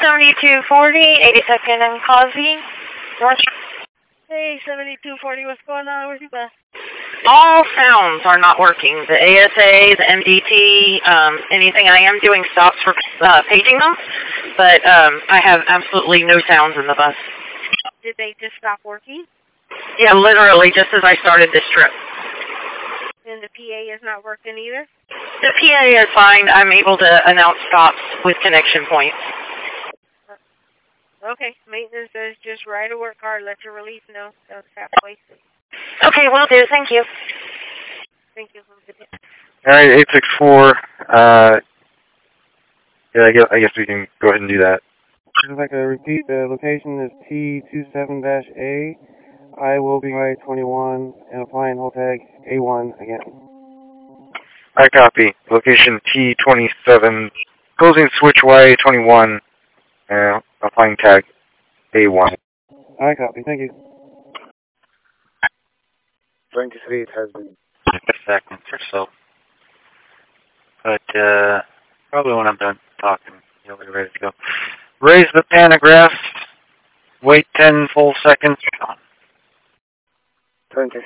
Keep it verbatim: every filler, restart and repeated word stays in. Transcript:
seventy-two forty, eighty-second and Causey, North. Hey, seventy-two forty, what's going on? Where's you at? All sounds are not working. The A S A, the M D T, um, anything. I am doing stops for uh, paging them, but um, I have absolutely no sounds in the bus. Did they just stop working? Yeah, literally, just as I started this trip. And the P A is not working either? The P A is fine. I'm able to announce stops with connection points. Okay, maintenance says just write a work card, let your relief know. That's halfway. Okay, will do. Thank you. Thank you. All right, eight six four. Uh, yeah, I guess, I guess we can go ahead and do that. I'd like to repeat, the location is T twenty-seven dash A. I will be by twenty-one and applying hold tag A one again. I copy. Location T twenty-seven, closing switch Y twenty-one, uh, applying tag A one. I copy. Thank you. Trying to see it has been seconds or so. But uh, probably when I'm done talking, you'll be ready to go. Raise the pantograph. Wait ten full seconds. twenty